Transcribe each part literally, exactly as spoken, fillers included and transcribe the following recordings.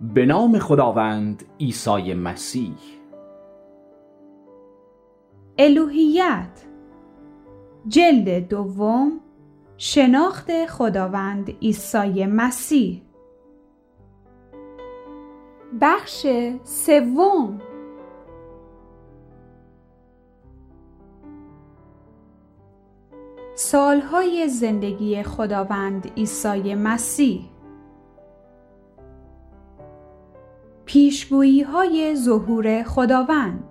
به نام خداوند عیسی مسیح. الوهیت جلد دوم، شناخت خداوند عیسی مسیح. بخش سوم. سالهای زندگی خداوند عیسی مسیح. پیشگویی‌های ظهور خداوند.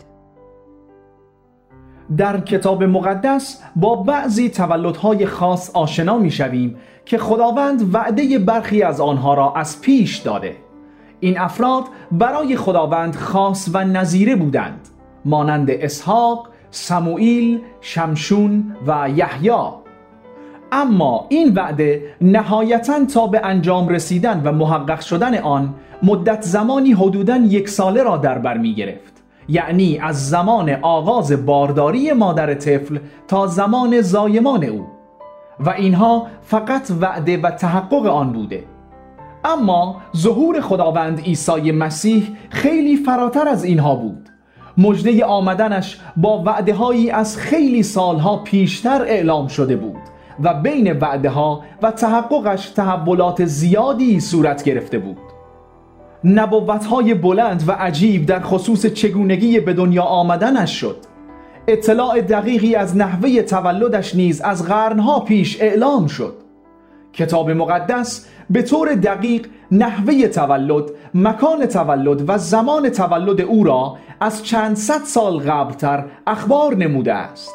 در کتاب مقدس با بعضی تولدهای خاص آشنا می‌شویم که خداوند وعده برخی از آنها را از پیش داده. این افراد برای خداوند خاص و نظیره بودند، مانند اسحاق، سموئیل، شمشون و یحیی. اما این وعده نهایتاً تا به انجام رسیدن و محقق شدن آن مدت زمانی حدوداً یک ساله را در بر می گرفت، یعنی از زمان آغاز بارداری مادر طفل تا زمان زایمان او، و اینها فقط وعده و تحقق آن بوده. اما ظهور خداوند عیسی مسیح خیلی فراتر از اینها بود. مژده آمدنش با وعده هایی از خیلی سالها پیشتر اعلام شده بود و بین وعده ها و تحققش تحولات زیادی صورت گرفته بود. نبوت های بلند و عجیب در خصوص چگونگی به دنیا آمدنش شد. اطلاع دقیقی از نحوه تولدش نیز از قرنها پیش اعلام شد. کتاب مقدس به طور دقیق نحوه تولد، مکان تولد و زمان تولد او را از چند صد سال قبلتر اخبار نموده است.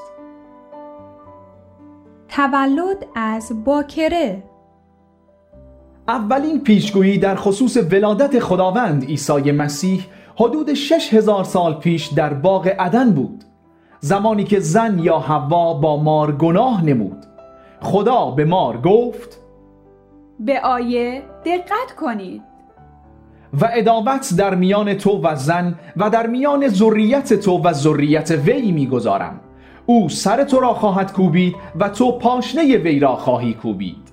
تولد از باکره. اولین پیشگویی در خصوص ولادت خداوند عیسی مسیح حدود شش هزار سال پیش در باغ عدن بود، زمانی که زن یا حوا با مار گناه نمود. خدا به مار گفت: به آیه دقت کنید و عداوت در میان تو و زن و در میان ذریت تو و ذریت وی میگذارم. او سر تو را خواهد کوبید و تو پاشنه وی را خواهی کوبید.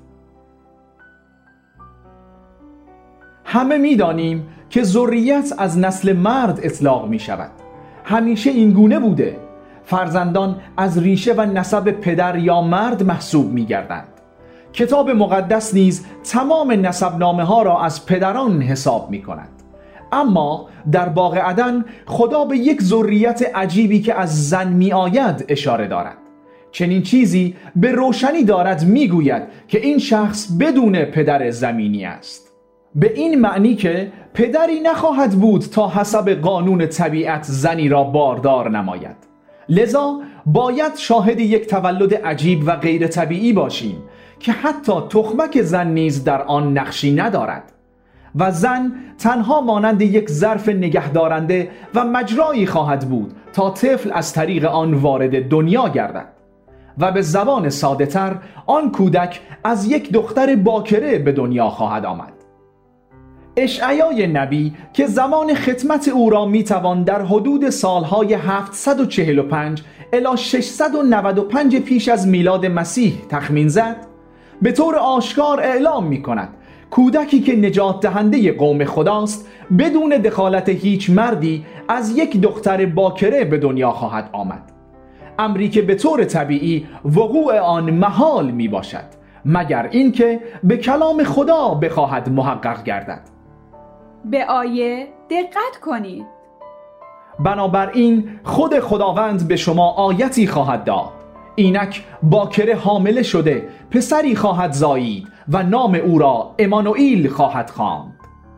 همه میدانیم که ذریت از نسل مرد اطلاق می شود. همیشه این گونه بوده. فرزندان از ریشه و نسب پدر یا مرد محسوب می گردند. کتاب مقدس نیز تمام نسبنامه ها را از پدران حساب می کند. اما در باغ عدن خدا به یک ذریت عجیبی که از زن می آید اشاره دارد. چنین چیزی به روشنی دارد می گوید که این شخص بدون پدر زمینی است، به این معنی که پدری نخواهد بود تا حسب قانون طبیعت زنی را باردار نماید. لذا باید شاهد یک تولد عجیب و غیر طبیعی باشیم که حتی تخمک زن نیز در آن نقشی ندارد و زن تنها مانند یک ظرف نگهدارنده و مجرایی خواهد بود تا طفل از طریق آن وارد دنیا گردد و به زبان ساده تر آن کودک از یک دختر باکره به دنیا خواهد آمد. اشعیای نبی که زمان خدمت او را میتوان در حدود سالهای هفتصد و چهل و پنج الی ششصد و نود و پنج پیش از میلاد مسیح تخمین زد، به طور آشکار اعلام می کند کودکی که نجات دهنده قوم خداست بدون دخالت هیچ مردی از یک دختر باکره به دنیا خواهد آمد، امری که به طور طبیعی وقوع آن محال می باشد مگر اینکه به کلام خدا بخواهد محقق گردد. به آیه دقت کنید. بنابراین خود خداوند به شما آیتی خواهد داد. اینک باکره حامله شده پسری خواهد زایید و نام او را امانوئیل خواهد خواند.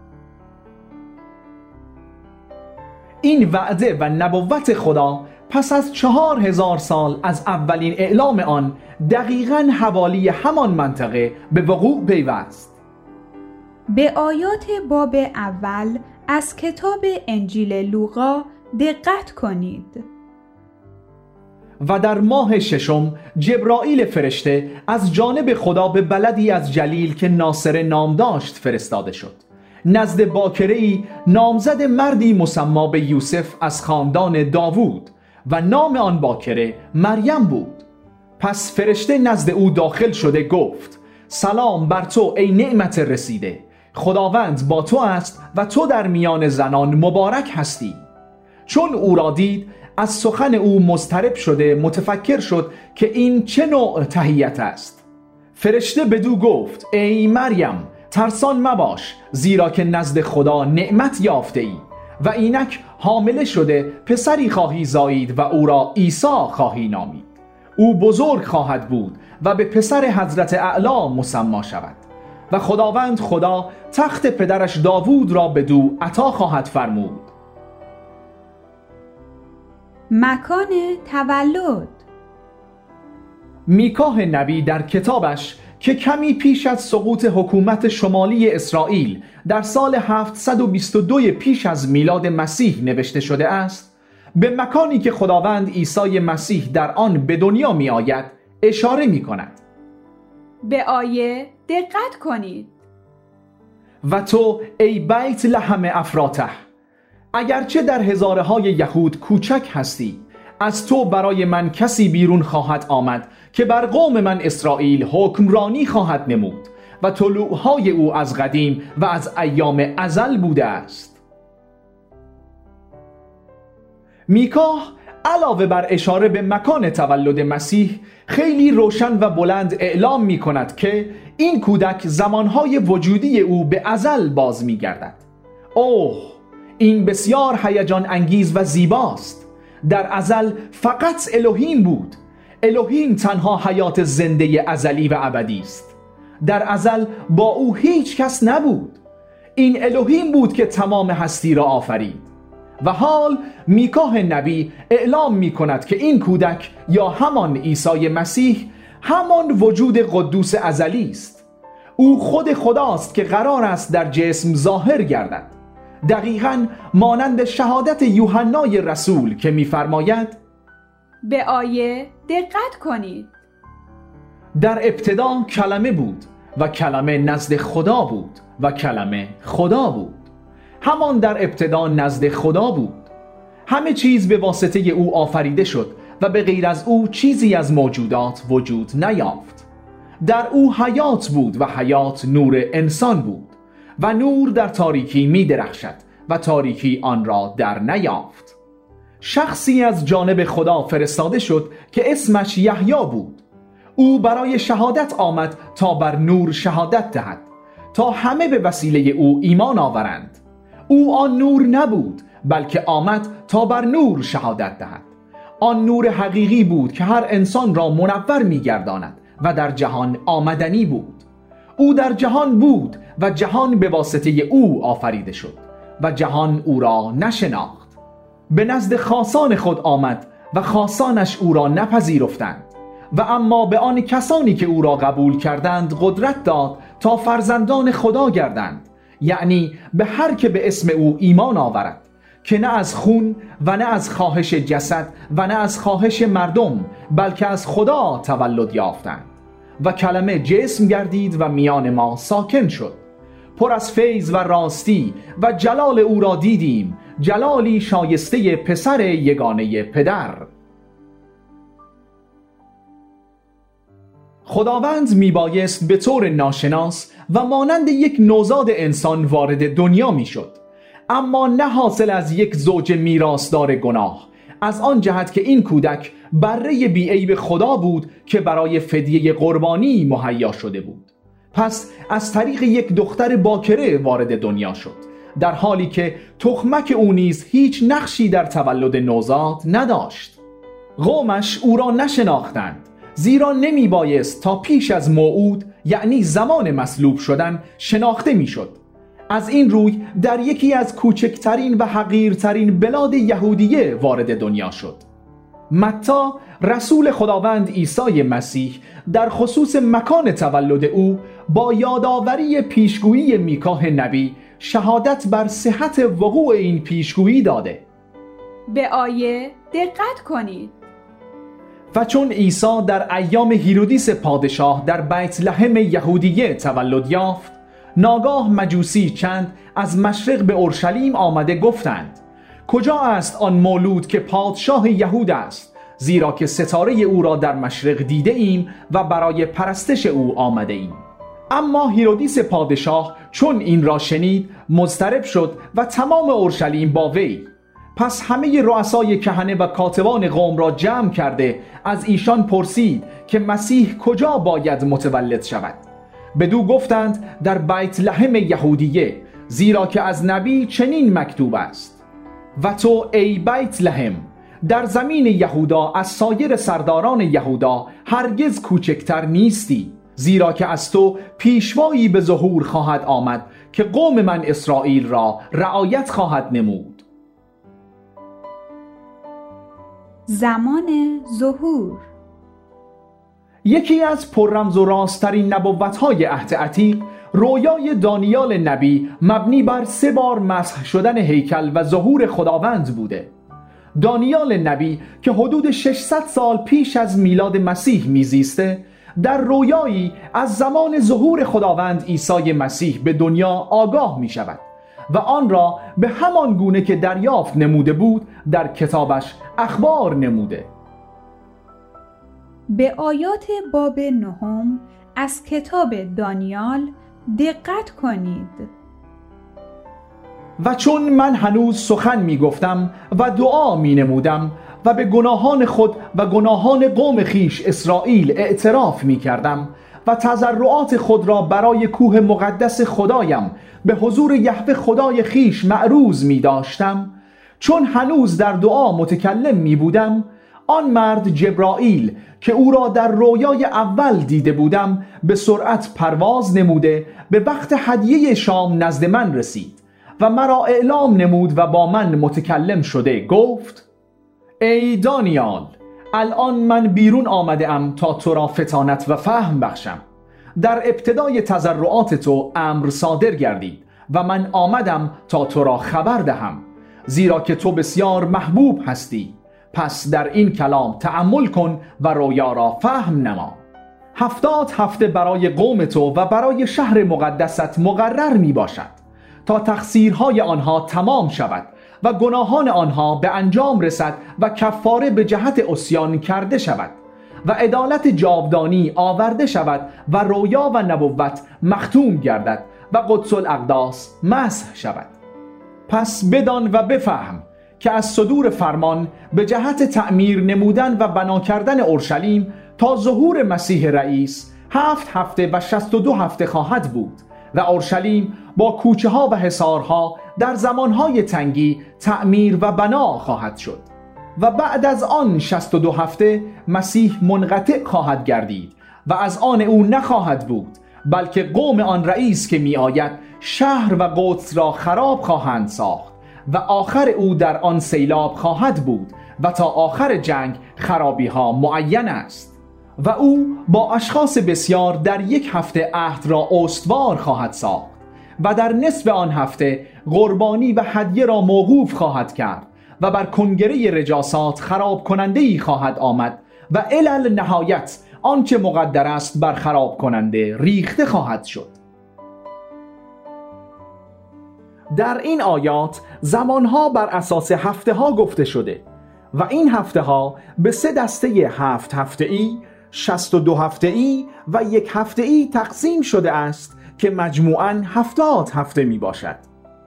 این وعده و نبوت خدا پس از چهار هزار سال از اولین اعلام آن دقیقاً حوالی همان منطقه به وقوع پیوست. به آیات باب اول از کتاب انجیل لوقا دقت کنید. و در ماه ششم جبرائیل فرشته از جانب خدا به بلدی از جلیل که ناصره نام داشت فرستاده شد، نزد باکره‌ای نامزد مردی مسمی به یوسف از خاندان داوود و نام آن باکره مریم بود. پس فرشته نزد او داخل شده گفت: سلام بر تو ای نعمت رسیده، خداوند با تو است و تو در میان زنان مبارک هستی. چون او را دید از سخن او مضطرب شده متفکر شد که این چه نوع تحیت است. فرشته بدو گفت ای مریم ترسان مباش، زیرا که نزد خدا نعمت یافته ای و اینک حامله شده پسری خواهی زایید و او را عیسی خواهی نامید. او بزرگ خواهد بود و به پسر حضرت اعلی مسمی شود و خداوند خدا تخت پدرش داوود را بدو عطا خواهد فرمود. مکان تولد. میکاه نبی در کتابش که کمی پیش از سقوط حکومت شمالی اسرائیل در سال هفتصد و بیست و دو پیش از میلاد مسیح نوشته شده است، به مکانی که خداوند عیسی مسیح در آن به دنیا می آید اشاره می کند. به آیه دقت کنید. و تو ای بیت لحم افراته، اگرچه در هزاره های یهود کوچک هستی، از تو برای من کسی بیرون خواهد آمد که بر قوم من اسرائیل حکمرانی خواهد نمود و طلوعهای او از قدیم و از ایام ازل بوده است. میکاه علاوه بر اشاره به مکان تولد مسیح خیلی روشن و بلند اعلام می کند که این کودک زمانهای وجودی او به ازل باز می گردد. اوه، این بسیار هیجان انگیز و زیباست. در ازل فقط الوهیم بود. الوهیم تنها حیات زنده ازلی و ابدی است. در ازل با او هیچ کس نبود. این الوهیم بود که تمام هستی را آفرید. و حال میکاه نبی اعلام می کند که این کودک یا همان عیسی مسیح همان وجود قدوس ازلی است. او خود خداست که قرار است در جسم ظاهر گردد، دقیقاً مانند شهادت یوحنای رسول که می‌فرماید به آیه دقت کنید. در ابتدا کلمه بود و کلمه نزد خدا بود و کلمه خدا بود. همان در ابتدا نزد خدا بود. همه چیز به واسطه او آفریده شد و به غیر از او چیزی از موجودات وجود نیافت. در او حیات بود و حیات نور انسان بود و نور در تاریکی می درخشد و تاریکی آن را در نیافت. شخصی از جانب خدا فرستاده شد که اسمش یحیی بود. او برای شهادت آمد تا بر نور شهادت دهد، تا همه به وسیله او ایمان آورند. او آن نور نبود، بلکه آمد تا بر نور شهادت دهد. آن نور حقیقی بود که هر انسان را منور می گرداند و در جهان آمدنی بود. او در جهان بود و جهان به واسطه او آفریده شد و جهان او را نشناخت. به نزد خاصان خود آمد و خاصانش او را نپذیرفتند. و اما به آن کسانی که او را قبول کردند قدرت داد تا فرزندان خدا گردند، یعنی به هر که به اسم او ایمان آورد، که نه از خون و نه از خواهش جسد و نه از خواهش مردم، بلکه از خدا تولد یافتند. و کلمه جسم گردید و میان ما ساکن شد. پر از فیض و راستی و جلال او را دیدیم، جلالی شایسته پسر یگانه پدر. خداوند میبایست به طور ناشناس و مانند یک نوزاد انسان وارد دنیا میشد، اما نه حاصل از یک زوج میراثدار گناه، از آن جهت که این کودک بره بی‌عیب خدا بود که برای فدیه قربانی مهیا شده بود. پس از طریق یک دختر باکره وارد دنیا شد، در حالی که تخمک او نیز هیچ نقشی در تولد نوزاد نداشت. قومش او را نشناختند، زیرا نمی بایست تا پیش از موعود، یعنی زمان مصلوب شدن، شناخته می شد. از این روی در یکی از کوچکترین و حقیرترین بلاد یهودیه وارد دنیا شد. متی رسول خداوند عیسی مسیح در خصوص مکان تولد او با یادآوری پیشگویی میکاه نبی شهادت بر صحت وقوع این پیشگویی داده. به آیه دقت کنید. و چون عیسی در ایام هیرودیس پادشاه در بیت لحم یهودیه تولد یافت، ناگاه مجوسی چند از مشرق به اورشلیم آمده گفتند: کجا است آن مولود که پادشاه یهود است؟ زیرا که ستاره او را در مشرق دیده ایم و برای پرستش او آمده ایم. اما هیرودیس پادشاه چون این را شنید مضطرب شد و تمام اورشلیم با وی. پس همه رؤسای کهنه و کاتبان قوم را جمع کرده از ایشان پرسید که مسیح کجا باید متولد شود. بدو گفتند در بیت لحم یهودیه، زیرا که از نبی چنین مکتوب است: و تو ای بیت لحم در زمین یهودا از سایر سرداران یهودا هرگز کوچکتر نیستی، زیرا که از تو پیشوایی به ظهور خواهد آمد که قوم من اسرائیل را رعایت خواهد نمود. زمان ظهور. یکی از پررمز و راستترین نبوت‌های عهد عتیق، رویای دانیال نبی مبنی بر سه بار مسح شدن هیکل و ظهور خداوند بوده. دانیال نبی که حدود ششصد سال پیش از میلاد مسیح میزیسته، در رویایی از زمان ظهور خداوند عیسی مسیح به دنیا آگاه می شود و آن را به همان گونه که دریافت نموده بود در کتابش اخبار نموده. به آیات باب نهم از کتاب دانیال دقت کنید. و چون من هنوز سخن می گفتم و دعا می نمودم و به گناهان خود و گناهان قوم خیش اسرائیل اعتراف می کردم و تضرعات خود را برای کوه مقدس خدایم به حضور یهوه خدای خیش معروض می داشتم، چون هنوز در دعا متکلم می بودم، آن مرد جبرائیل که او را در رویای اول دیده بودم به سرعت پرواز نموده به وقت هدیه شام نزد من رسید و مرا اعلام نمود و با من متکلم شده گفت: ای دانیال، الان من بیرون آمده ام تا تو را فطانت و فهم بخشم. در ابتدای تضرعات تو امر صادر گردید و من آمدم تا تو را خبر دهم، زیرا که تو بسیار محبوب هستی. پس در این کلام تأمل کن و رویا را فهم نما. هفتاد هفته برای قوم تو و برای شهر مقدست مقرر می باشد تا تقصیرهای آنها تمام شود و گناهان آنها به انجام رسد و کفاره به جهت عصیان کرده شود و عدالت جاودانی آورده شود و رویا و نبوت مختوم گردد و قدس الاقداس مسح شود. پس بدان و بفهم که از صدور فرمان به جهت تعمیر نمودن و بنا کردن اورشلیم تا ظهور مسیح رئیس هفت هفته و شصت و دو هفته خواهد بود و اورشلیم با کوچه ها و حصارها در زمانهای تنگی تعمیر و بنا خواهد شد و بعد از آن شصت و دو هفته مسیح منقطع خواهد گردید و از آن او نخواهد بود، بلکه قوم آن رئیس که می آید شهر و قدس را خراب خواهند ساخت و آخر او در آن سیلاب خواهد بود و تا آخر جنگ خرابی ها معین است. و او با اشخاص بسیار در یک هفته عهد را استوار خواهد ساخت و در نصف آن هفته قربانی و هدیه را موقوف خواهد کرد و بر کنگره رجاسات خراب کننده ای خواهد آمد و علل نهایت آنچه مقدر است بر خراب کننده ریخته خواهد شد. در این آیات زمانها بر اساس هفته ها گفته شده و این هفته ها به سه دسته هفت هفته ای، شصت و دو هفته ای و یک هفته ای تقسیم شده است که مجموعاً هفتاد هفته می باشد.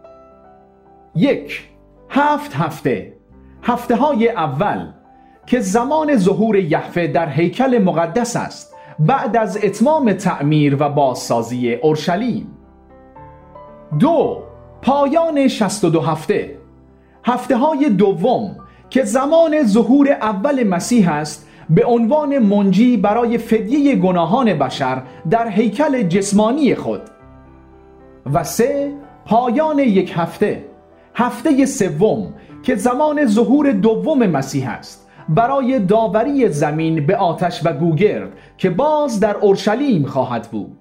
یک، هفت هفته، هفته های اول که زمان ظهور یهوه در هیکل مقدس است بعد از اتمام تعمیر و بازسازی اورشلیم. دو، پایان شصت و دو هفته، هفته های دوم که زمان ظهور اول مسیح است به عنوان منجی برای فدیه گناهان بشر در هیکل جسمانی خود. و سه، پایان یک هفته، هفته سوم که زمان ظهور دوم مسیح است برای داوری زمین به آتش و گوگرد که باز در اورشلیم خواهد بود.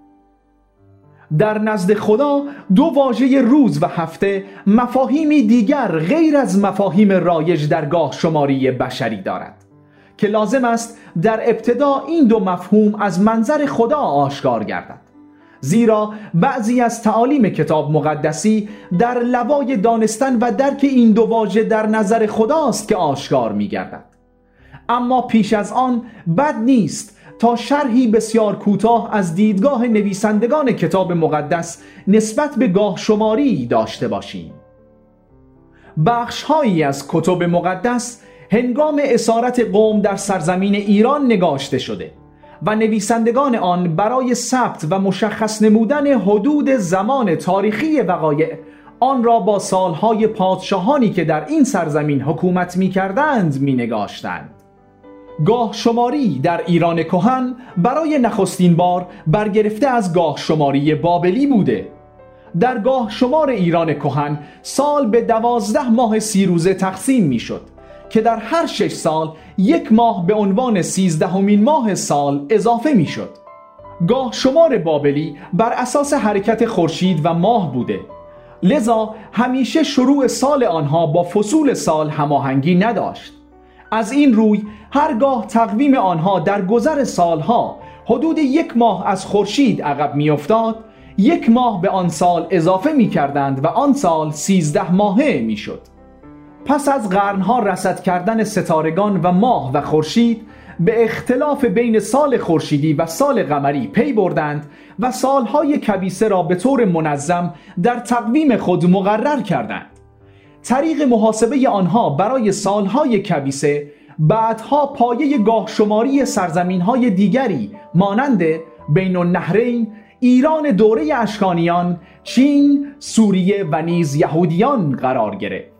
در نزد خدا دو واژه روز و هفته مفاهیمی دیگر غیر از مفاهیم رایج در گاه شماری بشری دارد که لازم است در ابتدا این دو مفهوم از منظر خدا آشکار گردد، زیرا بعضی از تعالیم کتاب مقدسی در لوای دانستن و درک این دو واژه در نظر خداست که آشکار می گردد. اما پیش از آن بد نیست تا شرحی بسیار کوتاه از دیدگاه نویسندگان کتاب مقدس نسبت به گاه شماری داشته باشیم. بخش‌هایی از کتب مقدس هنگام اسارت قوم در سرزمین ایران نگاشته شده و نویسندگان آن برای ثبت و مشخص نمودن حدود زمان تاریخی وقایع آن را با سالهای پادشاهانی که در این سرزمین حکومت می کردند می نگاشتند. گاه شماری در ایران کهن برای نخستین بار برگرفته از گاه شماری بابلی بوده. در گاه شمار ایران کهن سال به دوازده ماه سی روزه تقسیم می شد که در هر شش سال یک ماه به عنوان سیزدهمین ماه سال اضافه می شد. گاه شمار بابلی بر اساس حرکت خورشید و ماه بوده، لذا همیشه شروع سال آنها با فصول سال هماهنگی نداشت. از این روی هرگاه تقویم آنها در گذر سالها حدود یک ماه از خورشید عقب می افتاد، یک ماه به آن سال اضافه می کردند و آن سال سیزده ماهه می شد. پس از قرنها رصد کردن ستارگان و ماه و خورشید به اختلاف بین سال خورشیدی و سال قمری پی بردند و سالهای کبیسه را به طور منظم در تقویم خود مقرر کردند. طریق محاسبه آنها برای سالهای کبیسه بعدها پایه گاه شماری سرزمینهای دیگری مانند بین النهرین، ایران دوره اشکانیان، چین، سوریه و نیز یهودیان قرار گرفت.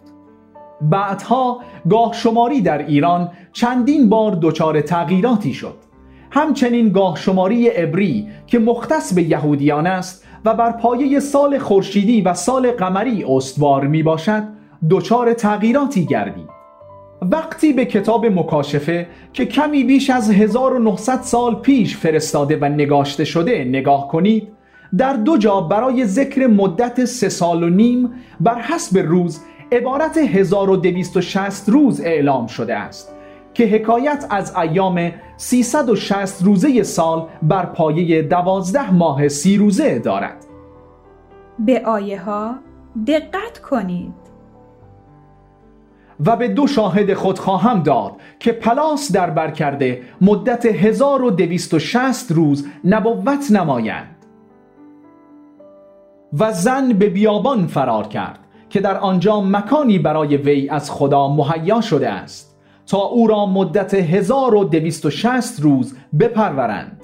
بعدها گاه شماری در ایران چندین بار دچار تغییراتی شد. همچنین گاه شماری عبری که مختص به یهودیان است و بر پایه سال خورشیدی و سال قمری استوار می باشد دچار تغییراتی گردید. وقتی به کتاب مکاشفه که کمی بیش از هزار و نهصد سال پیش فرستاده و نگاشته شده نگاه کنید، در دو جا برای ذکر مدت سه سال و نیم بر حسب روز عبارت هزار و دویست و شصت روز اعلام شده است که حکایت از ایام سیصد و شصت روزه سال بر پایه دوازده ماه سی روزه دارد. به آیه ها دقت کنید. و به دو شاهد خود خواهم داد که پلاس در بر کرده مدت هزار و دویست و شصت روز نبوت نمایند. و زن به بیابان فرار کرد که در آنجا مکانی برای وی از خدا مهیا شده است تا او را مدت هزار و دویست و شصت روز بپرورند.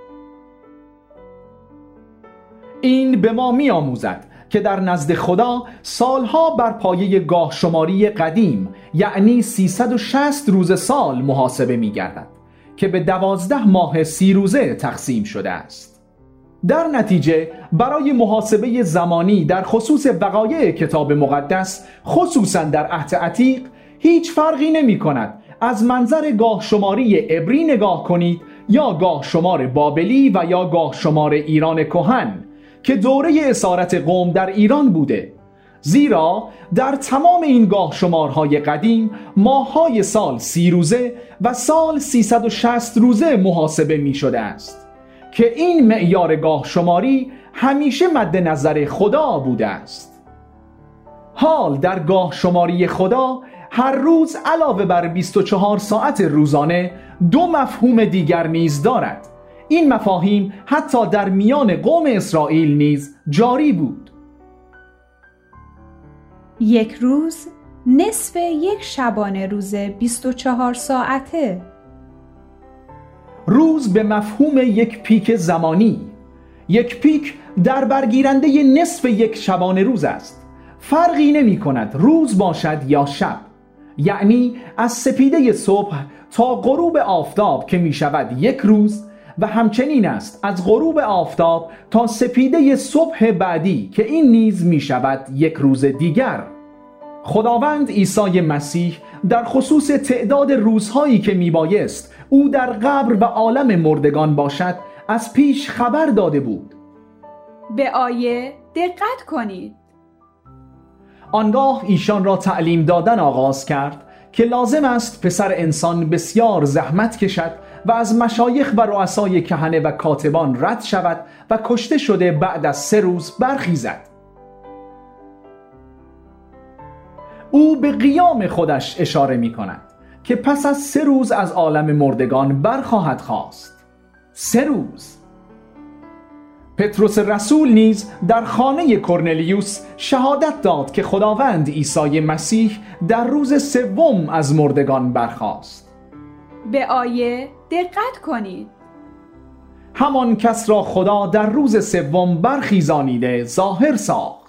این به ما می آموزد که در نزد خدا سالها بر پایه گاه شماری قدیم یعنی سیصد و شصت روز سال محاسبه می گردد که به دوازده ماه سی روزه تقسیم شده است. در نتیجه برای محاسبه زمانی در خصوص وقایع کتاب مقدس خصوصا در عهد عتیق هیچ فرقی نمی کند از منظر گاه شماری عبری نگاه کنید یا گاه شمار بابلی و یا گاه شمار ایران کهن که دوره اسارت قوم در ایران بوده، زیرا در تمام این گاه شمارهای قدیم ماههای سال سی روزه و سال سیصد و شصت روزه محاسبه می شده است که این معیار گاه شماری همیشه مد نظر خدا بوده است. حال در گاه شماری خدا هر روز علاوه بر بیست و چهار ساعت روزانه دو مفهوم دیگر نیز دارد. این مفاهیم حتی در میان قوم اسرائیل نیز جاری بود. یک روز نصف یک شبانه روز بیست و چهار ساعته. روز به مفهوم یک پیک زمانی. یک پیک در برگیرنده نصف یک شبانه روز است. فرقی نمی کند روز باشد یا شب، یعنی از سپیده صبح تا غروب آفتاب که می شود یک روز و همچنین است از غروب آفتاب تا سپیده صبح بعدی که این نیز می شود یک روز دیگر. خداوند عیسی مسیح در خصوص تعداد روزهایی که می بایست او در قبر و عالم مردگان باشد از پیش خبر داده بود. به آیه دقت کنید. آنگاه ایشان را تعلیم دادن آغاز کرد که لازم است پسر انسان بسیار زحمت کشد و از مشایخ و رؤسای کهنه و کاتبان رد شود و کشته شده بعد از سه روز برخیزد. او به قیام خودش اشاره می کند که پس از سه روز از عالم مردگان برخواهد خاست. سه روز. پتروس رسول نیز در خانه کرنلیوس شهادت داد که خداوند عیسی مسیح در روز سوم از مردگان برخاست. به آیه دقت کنید. همان کس را خدا در روز سوم برخیزانیده ظاهر ساخت.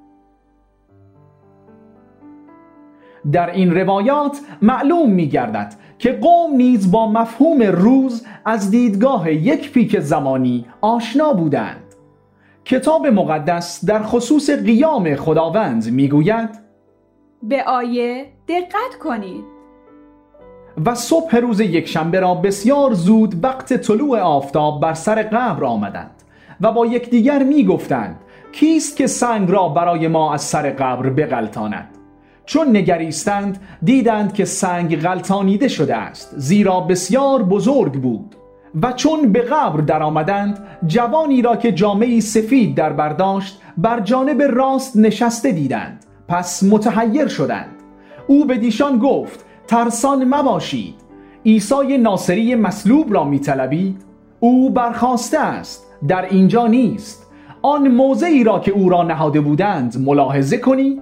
در این روایات معلوم می گردد که قوم نیز با مفهوم روز از دیدگاه یک پیک زمانی آشنا بودند. کتاب مقدس در خصوص قیام خداوند می گوید به آیه دقت کنید. و صبح روز یکشنبه را بسیار زود وقت طلوع آفتاب بر سر قبر آمدند و با یکدیگر می گفتند کیست که سنگ را برای ما از سر قبر بغلطاند؟ چون نگریستند دیدند که سنگ غلطانیده شده است، زیرا بسیار بزرگ بود. و چون به قبر در آمدند جوانی را که جامه‌ای سفید در برداشت بر جانب راست نشسته دیدند. پس متحیر شدند. او به دیشان گفت ترسان مباشید، عیسی ناصری مصلوب را می طلبید؟ او برخاسته است، در اینجا نیست. آن موضعی را که او را نهاده بودند ملاحظه کنید.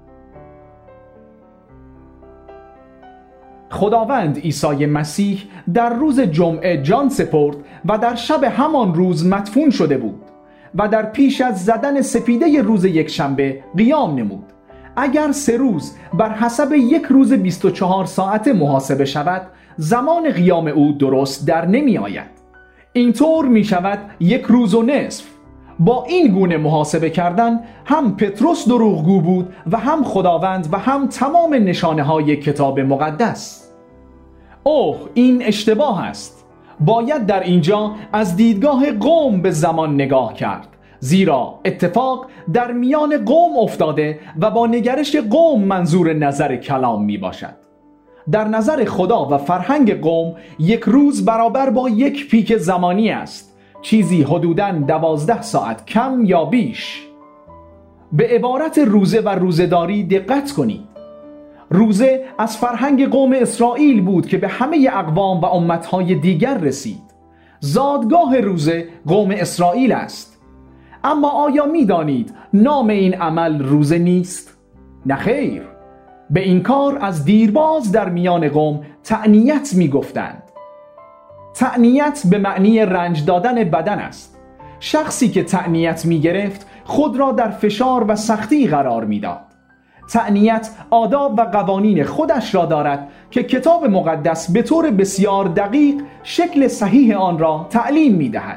خداوند عیسی مسیح در روز جمعه جان سپرد و در شب همان روز مدفون شده بود و در پیش از زدن سپیده روز یکشنبه قیام نمود. اگر سه روز بر حسب یک روز بیست و چهار ساعته محاسبه شود، زمان قیام او درست در نمی آید. اینطور می شود یک روز و نصف. با این گونه محاسبه کردن هم پتروس دروغگو بود و هم خداوند و هم تمام نشانه های کتاب مقدس. اوه، این اشتباه است. باید در اینجا از دیدگاه قوم به زمان نگاه کرد، زیرا اتفاق در میان قوم افتاده و با نگرش قوم منظور نظر کلام می باشد. در نظر خدا و فرهنگ قوم یک روز برابر با یک پیک زمانی است، چیزی حدوداً دوازده ساعت کم یا بیش. به عبارت روزه و روزه‌داری دقت کنید. روزه از فرهنگ قوم اسرائیل بود که به همه اقوام و امتهای دیگر رسید. زادگاه روزه قوم اسرائیل است. اما آیا می دانید نام این عمل روزه نیست؟ نخیر. به این کار از دیرباز در میان قوم تعنیت می گفتند. تعنیت به معنی رنج دادن بدن است. شخصی که تعنیت می گرفت خود را در فشار و سختی قرار می داد. تعنیت آداب و قوانین خودش را دارد که کتاب مقدس به طور بسیار دقیق شکل صحیح آن را تعلیم می دهد.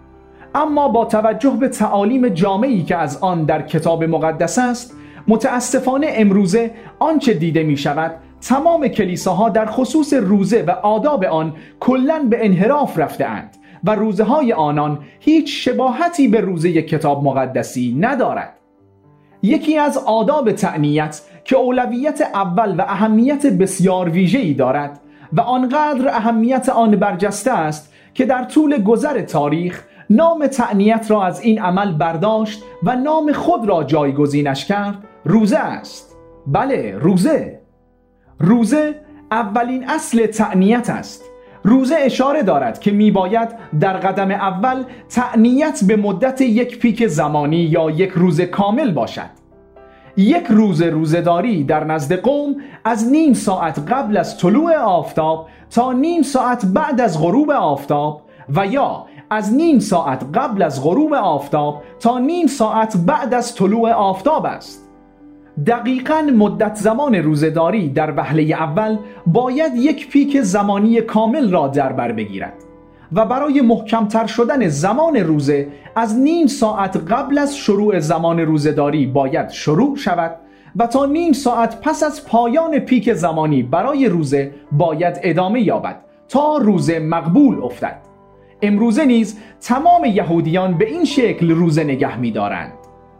اما با توجه به تعالیم جامعی که از آن در کتاب مقدس است، متاسفانه امروزه آنچه دیده می شود تمام کلیساها در خصوص روزه و آداب آن کلاً به انحراف رفته اند و روزه های آنان هیچ شباهتی به روزه کتاب مقدسی ندارد. یکی از آداب تعنیت که اولویت اول و اهمیت بسیار ویژه‌ای دارد و آنقدر اهمیت آن برجسته است که در طول گذر تاریخ نام تعنیت را از این عمل برداشت و نام خود را جایگزینش کرد، روزه است. بله، روزه. روزه اولین اصل تعنیت است. روزه اشاره دارد که میباید در قدم اول تعنیت به مدت یک پیک زمانی یا یک روز کامل باشد. یک روز روزه‌داری در نزد قوم از نیم ساعت قبل از طلوع آفتاب تا نیم ساعت بعد از غروب آفتاب و یا از نیم ساعت قبل از غروب آفتاب تا نیم ساعت بعد از طلوع آفتاب است. دقیقاً مدت زمان روزه‌داری در وهله اول باید یک پیک زمانی کامل را در بر بگیرد و برای محکمتر شدن زمان روزه از نیم ساعت قبل از شروع زمان روزه‌داری باید شروع شود و تا نیم ساعت پس از پایان پیک زمانی برای روزه باید ادامه یابد تا روزه مقبول افتد. امروزه نیز تمام یهودیان به این شکل روزه نگه می دارند.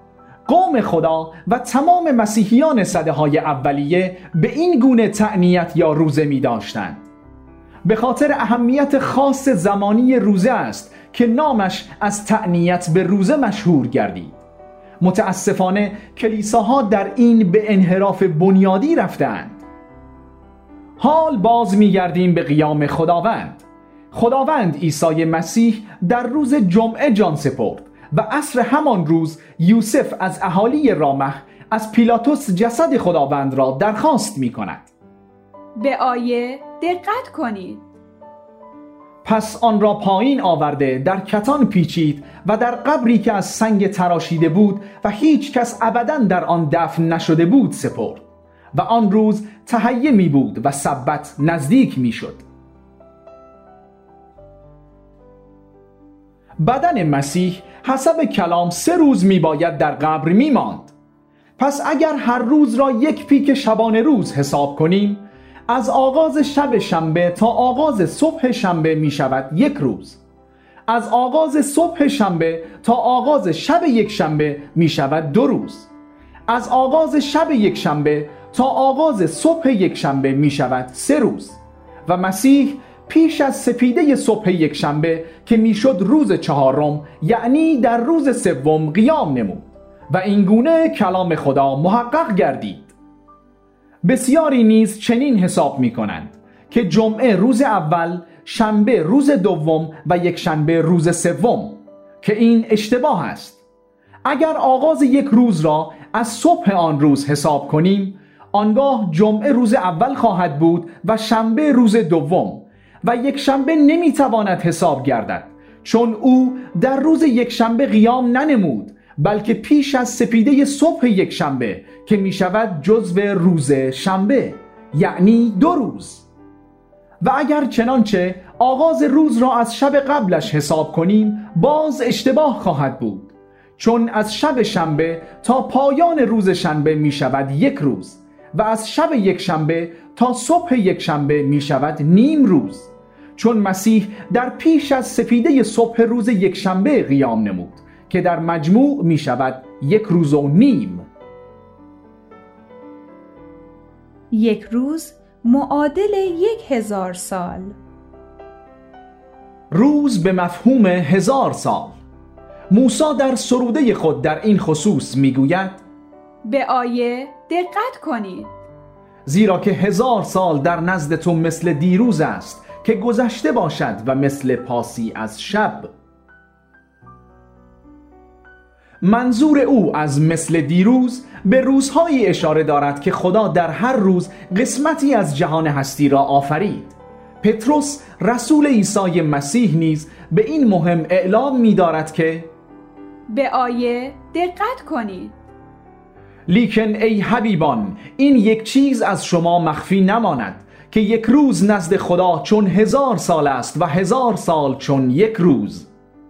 قوم خدا و تمام مسیحیان سده‌های اولیه به این گونه تعنیت یا روزه می داشتند. به خاطر اهمیت خاص زمانی روزه است که نامش از تعنیت به روزه مشهور گردید. متاسفانه کلیساها در این به انحراف بنیادی رفتند. حال باز می گردیم به قیام خداوند. خداوند عیسی مسیح در روز جمعه جان سپرد و عصر همان روز یوسف از اهالی رامح از پیلاتوس جسد خداوند را درخواست می کند. به آیه دقت کنید. پس آن را پایین آورده در کتان پیچید و در قبری که از سنگ تراشیده بود و هیچ کس ابداً در آن دفن نشده بود سپرد. و آن روز تهیه می بود و سبت نزدیک می شد. بدن مسیح حسب کلام سه روز می باید در قبر می ماند. پس اگر هر روز را یک پیک شبانه روز حساب کنیم، از آغاز شب شنبه تا آغاز صبح شنبه می شود یک روز. از آغاز صبح شنبه تا آغاز شب یک شنبه می شود دو روز. از آغاز شب یک شنبه تا آغاز صبح یک شنبه می شود سه روز. و مسیح پیش از سپیده صبح یک شنبه که می شد روز چهارم، یعنی در روز سوم قیام نمود و اینگونه کلام خدا محقق گردید. بسیاری نیز چنین حساب می کنند که جمعه روز اول، شنبه روز دوم و یک شنبه روز سوم، که این اشتباه است. اگر آغاز یک روز را از صبح آن روز حساب کنیم، آنگاه جمعه روز اول خواهد بود و شنبه روز دوم و یک شنبه نمی تواند حساب گردد، چون او در روز یک شنبه قیام ننمود، بلکه پیش از سپیده صبح یک شنبه که می شود جزو روز شنبه، یعنی دو روز. و اگر چنانچه آغاز روز را از شب قبلش حساب کنیم، باز اشتباه خواهد بود، چون از شب شنبه تا پایان روز شنبه می شود یک روز و از شب یک شنبه تا صبح یک شنبه می شود نیم روز، چون مسیح در پیش از سپیده صبح روز یک شنبه قیام نمود که در مجموع می شود یک روز و نیم. یک روز معادل یک هزار سال. روز به مفهوم هزار سال. موسی در سروده خود در این خصوص می گوید: به آیه دقت کنید. زیرا که هزار سال در نزد تو مثل دیروز است که گذشته باشد و مثل پاسی از شب. منظور او از مثل دیروز به روزهایی اشاره دارد که خدا در هر روز قسمتی از جهان هستی را آفرید. پتروس رسول عیسی مسیح نیز به این مهم اعلام می دارد که به آیه دقت کنید. لیکن ای حبیبان، این یک چیز از شما مخفی نماند که یک روز نزد خدا چون هزار سال است و هزار سال چون یک روز.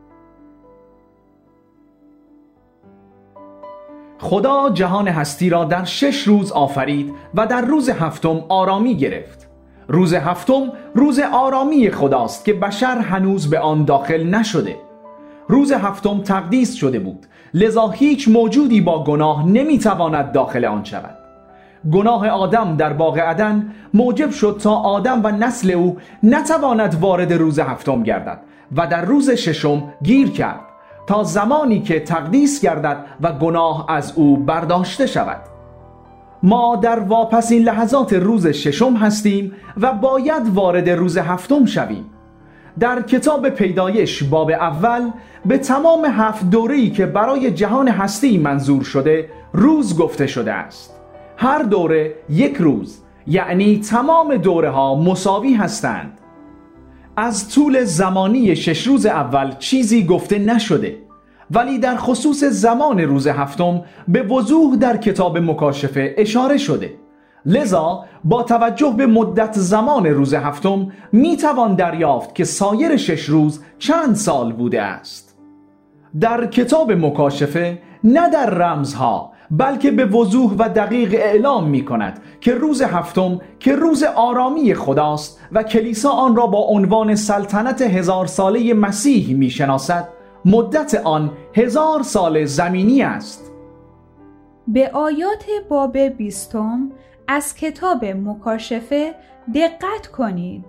خدا جهان هستی را در شش روز آفرید و در روز هفتم آرامی گرفت. روز هفتم روز آرامی خداست که بشر هنوز به آن داخل نشده. روز هفتم تقدیس شده بود، لذا هیچ موجودی با گناه نمیتواند داخل آن شود. گناه آدم در باغ عدن موجب شد تا آدم و نسل او نتواند وارد روز هفتم گردد و در روز ششم گیر کرد تا زمانی که تقدیس گردد و گناه از او برداشته شود. ما در واپسین لحظات روز ششم هستیم و باید وارد روز هفتم شویم. در کتاب پیدایش باب اول به تمام هفت دوره‌ای که برای جهان هستی منظور شده روز گفته شده است. هر دوره یک روز، یعنی تمام دوره ها مساوی هستند. از طول زمانی شش روز اول چیزی گفته نشده، ولی در خصوص زمان روز هفتم به وضوح در کتاب مکاشفه اشاره شده. لذا با توجه به مدت زمان روز هفتم می توان دریافت که سایر شش روز چند سال بوده است. در کتاب مکاشفه نه در رمزها بلکه به وضوح و دقیق اعلام می کند که روز هفتم که روز آرامی خداست و کلیسا آن را با عنوان سلطنت هزار ساله مسیح می شناسد، مدت آن هزار سال زمینی است. به آیات باب بیستم از کتاب مکاشفه دقت کنید.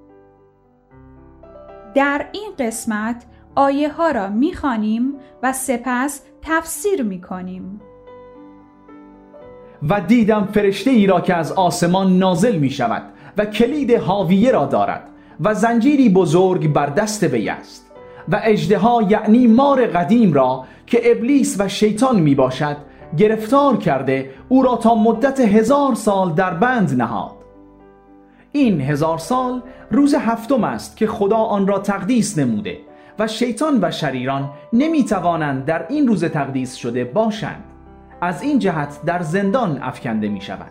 در این قسمت آیه ها را می خوانیم و سپس تفسیر می کنیم. و دیدم فرشته ای را که از آسمان نازل می شود و کلید حاویه را دارد و زنجیری بزرگ بر دست وی است و اژدها یعنی مار قدیم را که ابلیس و شیطان می باشد گرفتار کرده او را تا مدت هزار سال در بند نهاد. این هزار سال روز هفتم است که خدا آن را تقدیس نموده و شیطان و شریران نمی توانند در این روز تقدیس شده باشند. از این جهت در زندان افکنده می شود.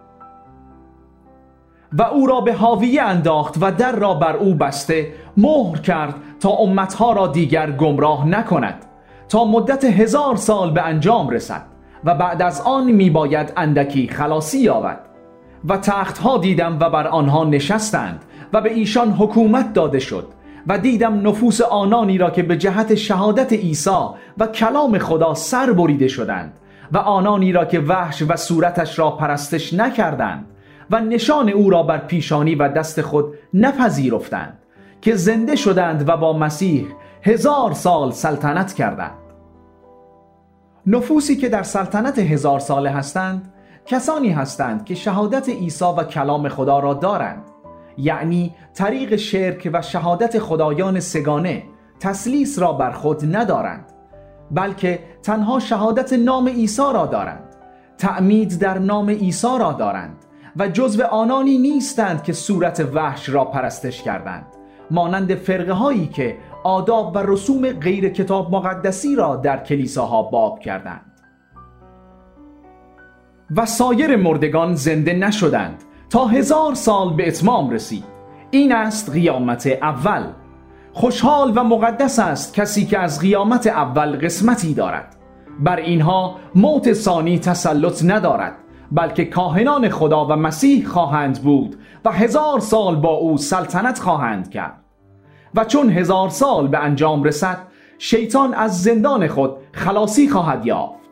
و او را به حاویه انداخت و در را بر او بسته مهر کرد تا امتها را دیگر گمراه نکند تا مدت هزار سال به انجام رسد و بعد از آن می باید اندکی خلاصی یابد. و تختها دیدم و بر آنها نشستند و به ایشان حکومت داده شد و دیدم نفوس آنانی را که به جهت شهادت عیسی و کلام خدا سر بریده شدند و آنانی را که وحش و صورتش را پرستش نکردند و نشان او را بر پیشانی و دست خود نپذیرفتند که زنده شدند و با مسیح هزار سال سلطنت کردند. نفوسی که در سلطنت هزار ساله هستند کسانی هستند که شهادت عیسی و کلام خدا را دارند، یعنی طریق شرک و شهادت خدایان سگانه تثلیث را بر خود ندارند، بلکه تنها شهادت نام عیسی را دارند، تعمید در نام عیسی را دارند و جزو آنانی نیستند که صورت وحش را پرستش کردند، مانند فرقه هایی که آداب و رسوم غیر کتاب مقدسی را در کلیساها باب کردند. و سایر مردگان زنده نشدند تا هزار سال به اتمام رسید. این است قیامت اول. خوشحال و مقدس است کسی که از قیامت اول قسمتی دارد. بر اینها موت ثانی تسلط ندارد، بلکه کاهنان خدا و مسیح خواهند بود و هزار سال با او سلطنت خواهند کرد. و چون هزار سال به انجام رسد شیطان از زندان خود خلاصی خواهد یافت.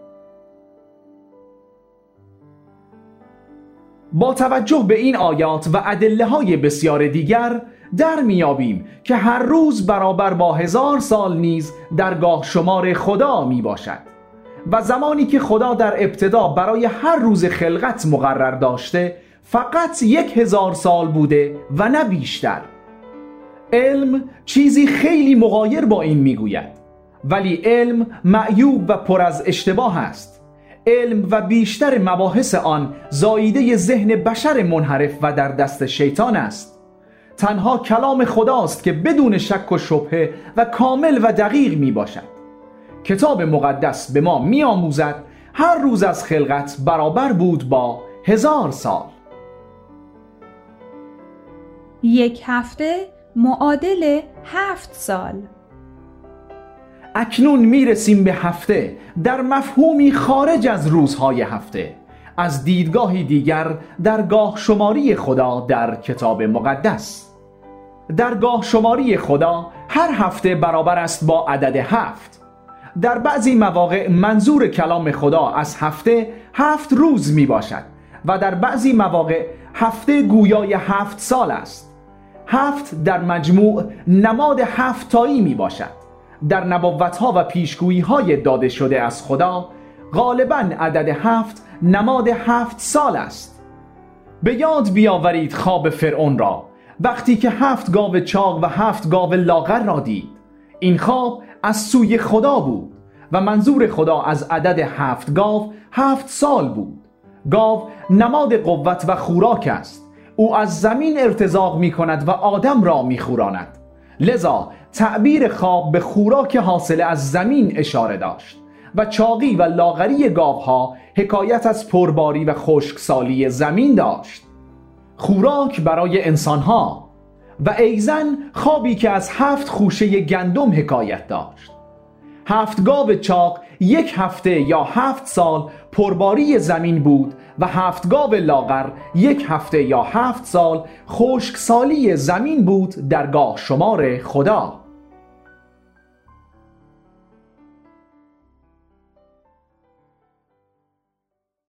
با توجه به این آیات و ادله های بسیار دیگر در میابیم که هر روز برابر با هزار سال نیز درگاه شمار خدا می باشد و زمانی که خدا در ابتدا برای هر روز خلقت مقرر داشته فقط یک هزار سال بوده و نه بیشتر. علم چیزی خیلی مغایر با این میگوید، ولی علم معیوب و پر از اشتباه است. علم و بیشتر مباحث آن زاییده ذهن بشر منحرف و در دست شیطان است. تنها کلام خداست که بدون شک و شبهه و کامل و دقیق می باشد. کتاب مقدس به ما می آموزد هر روز از خلقت برابر بود با هزار سال. یک هفته معادل هفت سال. اکنون می رسیم به هفته در مفهومی خارج از روزهای هفته، از دیدگاهی دیگر در گاه شماری خدا در کتاب مقدس. در گاه شماری خدا هر هفته برابر است با عدد هفت. در بعضی مواقع منظور کلام خدا از هفته هفت روز می باشد و در بعضی مواقع هفته گویای هفت سال است. هفت در مجموع نماد هفت تایی می باشد. در نبوت‌ها و پیشگویی‌های داده شده از خدا غالباً عدد هفت نماد هفت سال است. به یاد بیاورید خواب فرعون را وقتی که هفت گاو چاق و هفت گاو لاغر را دید. این خواب از سوی خدا بود و منظور خدا از عدد هفت گاو هفت سال بود. گاو نماد قوت و خوراک است. او از زمین ارتزاق می کند و آدم را می خوراند. لذا تعبیر خواب به خوراک حاصل از زمین اشاره داشت و چاقی و لاغری گاوها حکایت از پرباری و خشکسالی زمین داشت. خوراک برای انسانها و ایزن خوابی که از هفت خوشه گندم حکایت داشت. هفت گاو چاق یک هفته یا هفت سال پرباری زمین بود و هفت گاو لاغر یک هفته یا هفت سال خشکسالی زمین بود در گاه شمار خدا.